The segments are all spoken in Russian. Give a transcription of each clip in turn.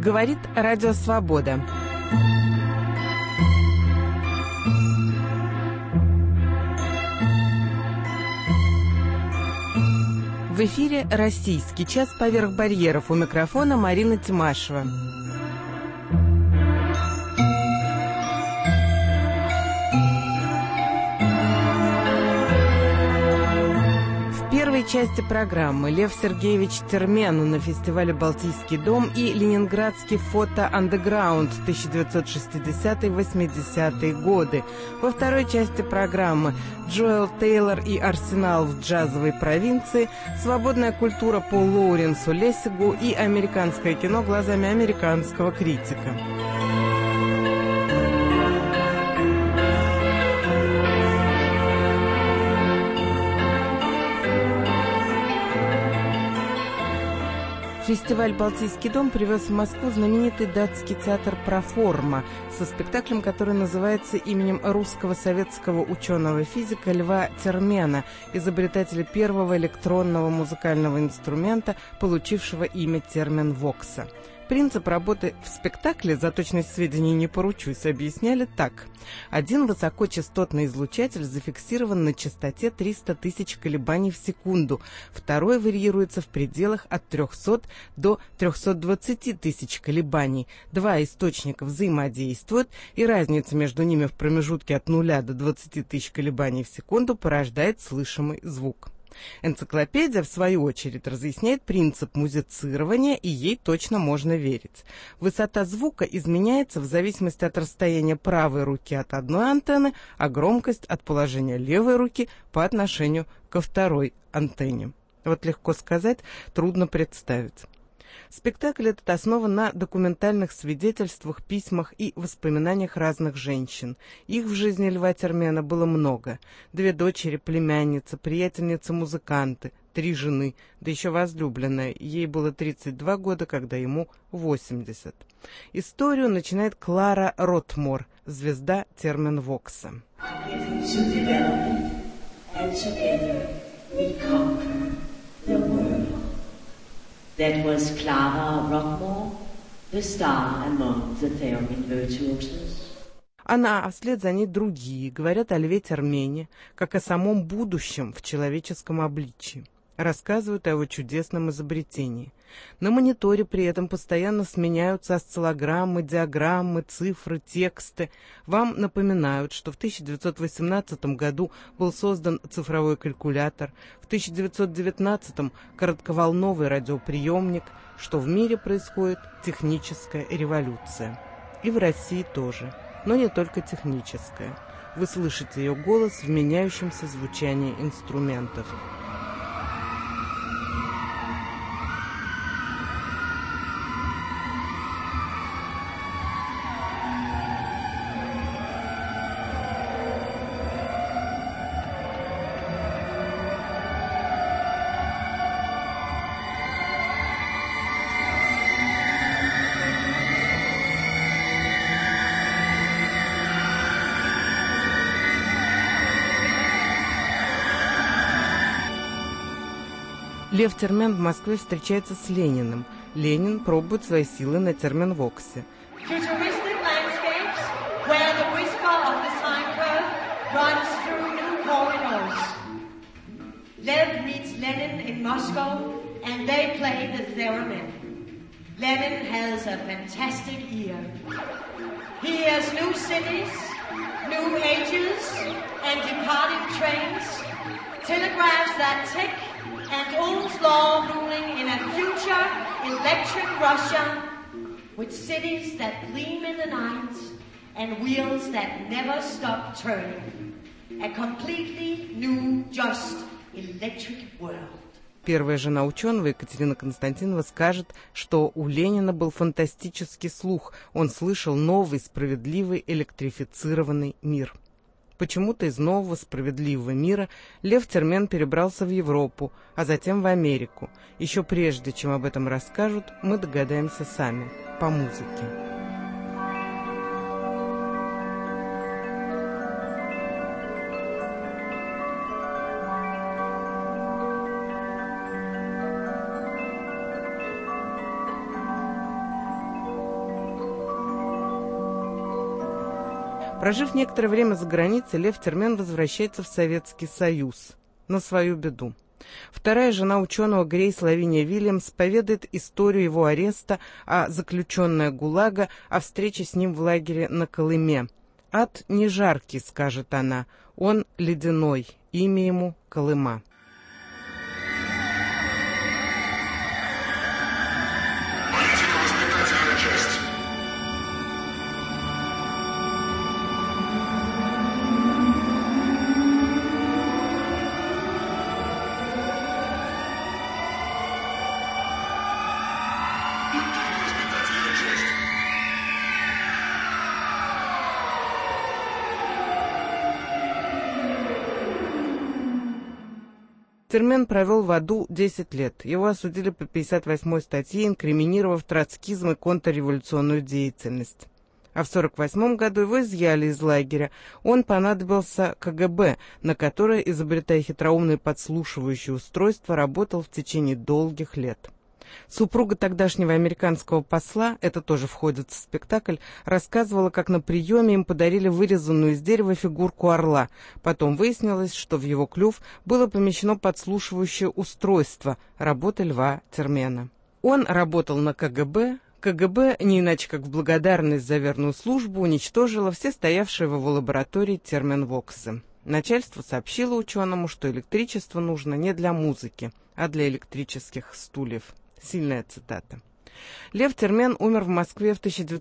Говорит Радио Свобода. В эфире «Российский час. Поверх барьеров». У микрофона Марина Тимашева. В первой части программы Лев Сергеевич Термен на фестивале «Балтийский дом» и ленинградский фото-андеграунд 1960-80-е годы. Во второй части программы Джоэл Тейлор и Арсенал в джазовой провинции, свободная культура по Лоуренсу Лессигу и американское кино глазами американского критика. Фестиваль «Балтийский дом» привез в Москву знаменитый датский театр «Проформа» со спектаклем, который называется именем русского советского ученого-физика Льва Термена, изобретателя первого электронного музыкального инструмента, получившего имя термен-вокса. Принцип работы в спектакле, за точность сведений не поручусь, объясняли так. Один высокочастотный излучатель зафиксирован на частоте 300 тысяч колебаний в секунду, второй варьируется в пределах от 300 до 320 тысяч колебаний. Два источника взаимодействуют, и разница между ними в промежутке от 0 до 20 тысяч колебаний в секунду порождает слышимый звук. Энциклопедия, в свою очередь, разъясняет принцип музицирования, и ей точно можно верить. Высота звука изменяется в зависимости от расстояния правой руки от одной антенны, а громкость от положения левой руки по отношению ко второй антенне. Вот легко сказать, трудно представить. Спектакль этот основан на документальных свидетельствах, письмах и воспоминаниях разных женщин. Их в жизни Льва Термена было много. 2 дочери, племянница, приятельницы-музыканты, 3 жены, да еще возлюбленная. Ей было 32 года, когда ему 80. Историю начинает Клара Ротмор, звезда термен-вокса. That was Clara Rockmore, the star among the theremin virtuosos. Она, а вслед за ней другие, говорят о Льве Термене, как о самом будущем в человеческом обличии. Рассказывают о его чудесном изобретении. На мониторе при этом постоянно сменяются осциллограммы, диаграммы, цифры, тексты. Вам напоминают, что в 1918 году был создан цифровой калькулятор, в 1919 коротковолновый радиоприемник, что в мире происходит техническая революция. И в России тоже, но не только техническая. Вы слышите ее голос в меняющемся звучании инструментов. Лев Термен в Москве встречается с Лениным. Ленин пробует свои силы на термен-воксе. Lev meets Lenin in Moscow, and they play the theremin. Lenin has a fantastic ear. He hears new cities, new ages, and departing trains, telegraphs that tick, and Ohm's law ruling in a future electric Russia with cities that gleam in the night and wheels that never stop turning. A completely new, just electric world. Первая жена ученого, Екатерина Константинова, скажет, что у Ленина был фантастический слух. Он слышал новый, справедливый, электрифицированный мир. Почему-то из нового справедливого мира Лев Термен перебрался в Европу, а затем в Америку. Еще прежде, чем об этом расскажут, мы догадаемся сами, по музыке. Прожив некоторое время за границей, Лев Термен возвращается в Советский Союз. На свою беду. Вторая жена ученого Грейс Лавиния Вильямс поведает историю его ареста, а заключенная ГУЛАГа о встрече с ним в лагере на Колыме. «Ад не жаркий», — скажет она, — «он ледяной, имя ему Колыма». Термен провел в аду 10 лет. Его осудили по 58-й статье, инкриминировав троцкизм и контрреволюционную деятельность. А в 1948 году его изъяли из лагеря. Он понадобился КГБ, на которое, изобретая хитроумные подслушивающие устройства, работал в течение долгих лет. Супруга тогдашнего американского посла, это тоже входит в спектакль, рассказывала, как на приеме им подарили вырезанную из дерева фигурку орла. Потом выяснилось, что в его клюв было помещено подслушивающее устройство, работа Льва Термена. Он работал на КГБ. КГБ, не иначе как в благодарность за верную службу, уничтожило все стоявшие в его лаборатории терменвоксы. Начальство сообщило ученому, что электричество нужно не для музыки, а для электрических стульев. Сильная цитата. Лев Термен умер в Москве в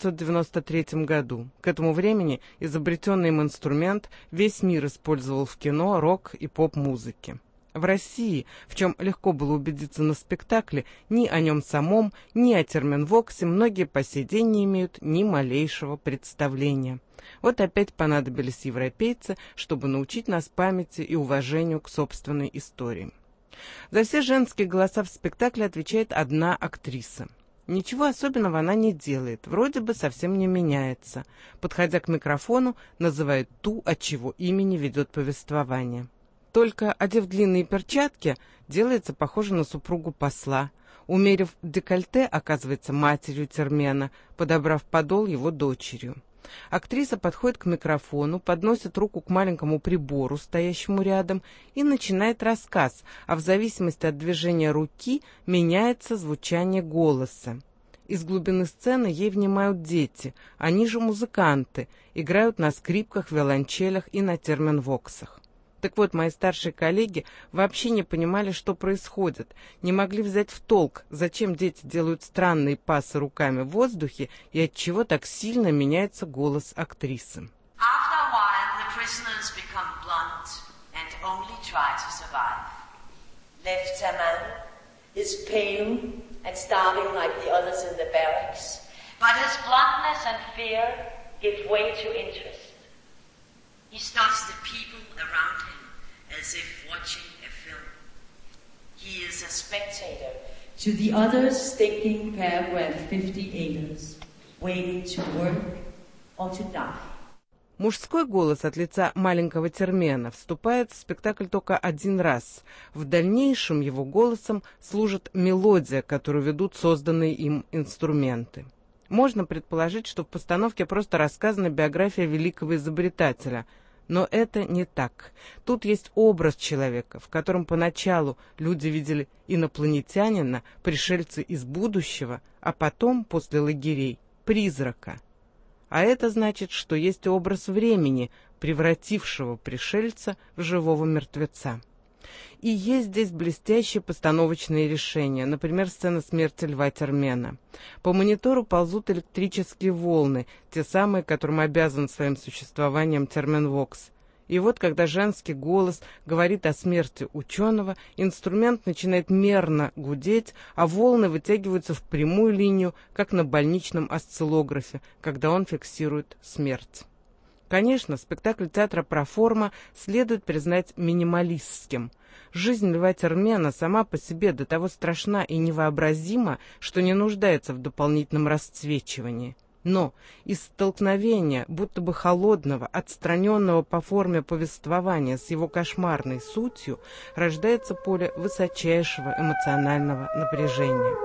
1993 году. К этому времени изобретенный им инструмент весь мир использовал в кино, рок и поп-музыке. В России, в чем легко было убедиться на спектакле, ни о нем самом, ни о терменвоксе многие по сей день не имеют ни малейшего представления. Вот опять понадобились европейцы, чтобы научить нас памяти и уважению к собственной истории. За все женские голоса в спектакле отвечает одна актриса. Ничего особенного она не делает, вроде бы совсем не меняется. Подходя к микрофону, называет ту, от чего имени ведет повествование. Только, одев длинные перчатки, делается похожа на супругу посла. Умерив декольте, оказывается матерью Термена, подобрав подол его дочерью. Актриса подходит к микрофону, подносит руку к маленькому прибору, стоящему рядом, и начинает рассказ, а в зависимости от движения руки меняется звучание голоса. Из глубины сцены ей внимают дети, они же музыканты, играют на скрипках, виолончелях и на терменвоксах. Так вот, мои старшие коллеги вообще не понимали, что происходит, не могли взять в толк, зачем дети делают странные пасы руками в воздухе и отчего так сильно меняется голос актрисы. He studies the people around him as if watching a film. He is a spectator to the others taking paragraph 58ers, waiting to work or to die. Мужской голос от лица маленького Термена вступает в спектакль только один раз. В дальнейшем его голосом служит мелодия, которую ведут созданные им инструменты. Можно предположить, что в постановке просто рассказана биография великого изобретателя. Но это не так. Тут есть образ человека, в котором поначалу люди видели инопланетянина, пришельца из будущего, а потом, после лагерей, призрака. А это значит, что есть образ времени, превратившего пришельца в живого мертвеца. И есть здесь блестящие постановочные решения, например, сцена смерти Льва Термена. По монитору ползут электрические волны, те самые, которым обязан своим существованием терменвокс. И вот, когда женский голос говорит о смерти ученого, инструмент начинает мерно гудеть, а волны вытягиваются в прямую линию, как на больничном осциллографе, когда он фиксирует смерть. Конечно, спектакль театра «Проформа» следует признать минималистским. Жизнь Льва Термена сама по себе до того страшна и невообразима, что не нуждается в дополнительном расцвечивании. Но из столкновения будто бы холодного, отстраненного по форме повествования с его кошмарной сутью рождается поле высочайшего эмоционального напряжения.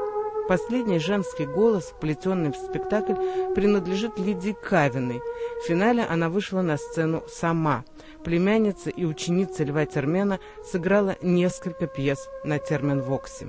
Последний женский голос, вплетенный в спектакль, принадлежит Лидии Кавиной. В финале она вышла на сцену сама. Племянница и ученица Льва Термена сыграла несколько пьес на Терменвоксе.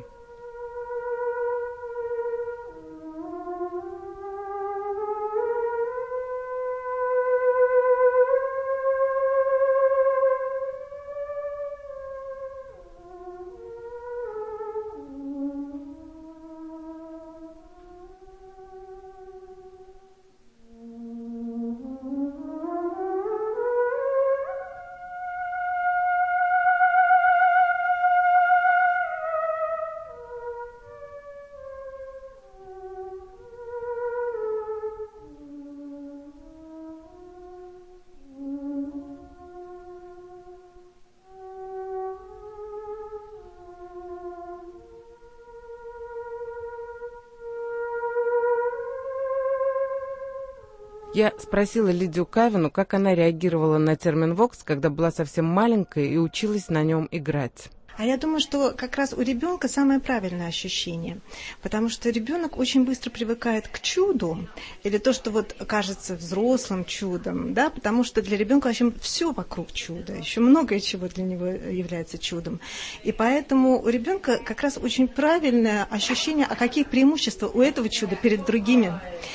Я спросила Лидию Кавину, как она реагировала на Терменвокс, когда была совсем маленькая и училась на нем играть. А я думаю, что как раз у ребенка самое правильное ощущение, потому что ребенок очень быстро привыкает к чуду, или то, что вот кажется взрослым чудом, да, потому что для ребенка вообще все вокруг чуда, еще многое чего для него является чудом. И поэтому у ребенка как раз очень правильное ощущение, а какие преимущества у этого чуда перед другими.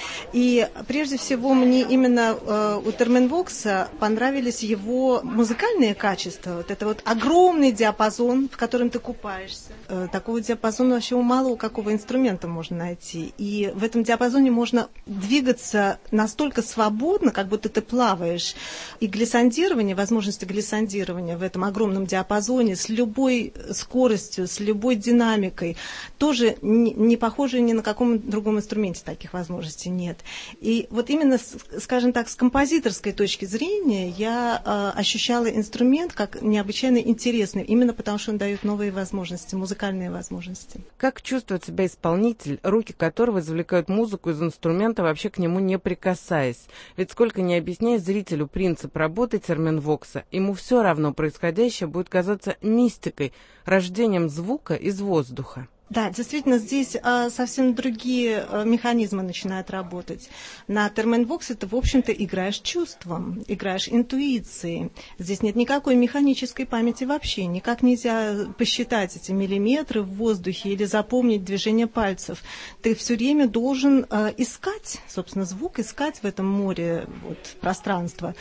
И прежде всего мне именно у Терменвокса понравились его музыкальные качества, вот это вот огромный диапазон, в котором ты купаешься. Такого диапазона вообще мало у какого инструмента можно найти. И в этом диапазоне можно двигаться настолько свободно, как будто ты плаваешь. И глиссандирование, возможности глиссандирования в этом огромном диапазоне с любой скоростью, с любой динамикой, тоже не похоже ни на каком другом инструменте таких возможностей нет. И вот именно, скажем так, с композиторской точки зрения я ощущала инструмент как необычайно интересный, именно потому что он дает новые возможности, музыкальные возможности. Как чувствует себя исполнитель, руки которого извлекают музыку из инструмента, вообще к нему не прикасаясь? Ведь сколько ни объясняя зрителю принцип работы Терменвокса, ему все равно происходящее будет казаться мистикой, рождением звука из воздуха. Да, действительно, здесь совсем другие механизмы начинают работать. На Терменвоксе ты, в общем-то, играешь чувством, играешь интуицией. Здесь нет никакой механической памяти вообще. Никак нельзя посчитать эти миллиметры в воздухе или запомнить движение пальцев. Ты все время должен искать, собственно, звук, искать в этом море пространства.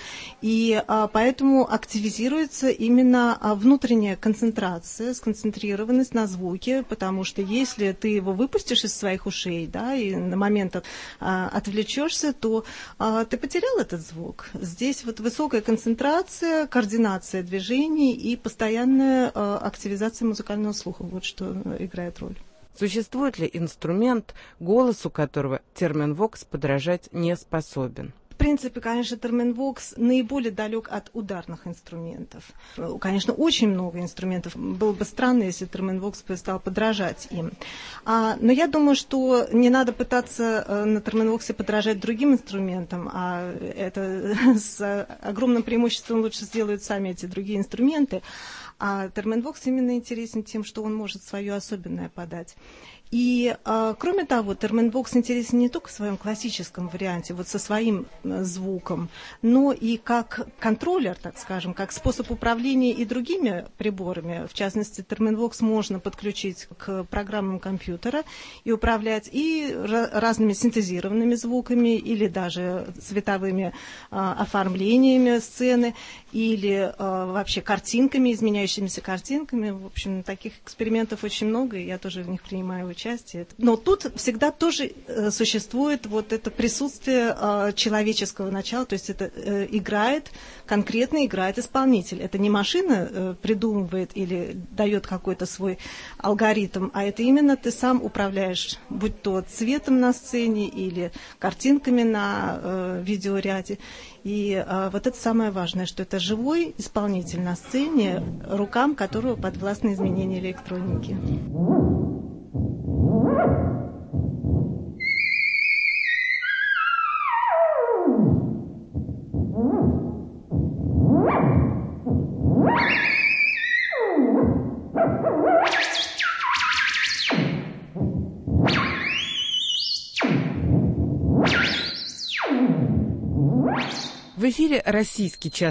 И поэтому активизируется именно внутренняя концентрация, сконцентрированность на звуке, потому что если ты его выпустишь из своих ушей, да, и на момент отвлечешься, то ты потерял этот звук. Здесь вот высокая концентрация, координация движений и постоянная активизация музыкального слуха. Вот что играет роль. Существует ли инструмент, голосу которого Терменвокс подражать не способен? В принципе, конечно, Терменвокс наиболее далек от ударных инструментов. Конечно, очень много инструментов. Было бы странно, если Терменвокс стал подражать им. Но я думаю, что не надо пытаться на Терменвоксе подражать другим инструментам, а это с огромным преимуществом лучше сделают сами эти другие инструменты. А Терменвокс именно интересен тем, что он может свое особенное подать. И, кроме того, Терменвокс интересен не только в своем классическом варианте, вот со своим звуком, но и как контроллер, так скажем, как способ управления и другими приборами. В частности, Терменвокс можно подключить к программам компьютера и управлять и разными синтезированными звуками, или даже цветовыми оформлениями сцены, или вообще картинками, изменяющимися картинками. В общем, таких экспериментов очень много, и я тоже в них принимаю участие. Но тут всегда тоже существует вот это присутствие человеческого начала, то есть это конкретно играет исполнитель. Это не машина придумывает или дает какой-то свой алгоритм, а это именно ты сам управляешь, будь то цветом на сцене или картинками на видеоряде. И вот это самое важное, что это живой исполнитель на сцене, рукам которого подвластны изменения электроники. В эфире «Российский час»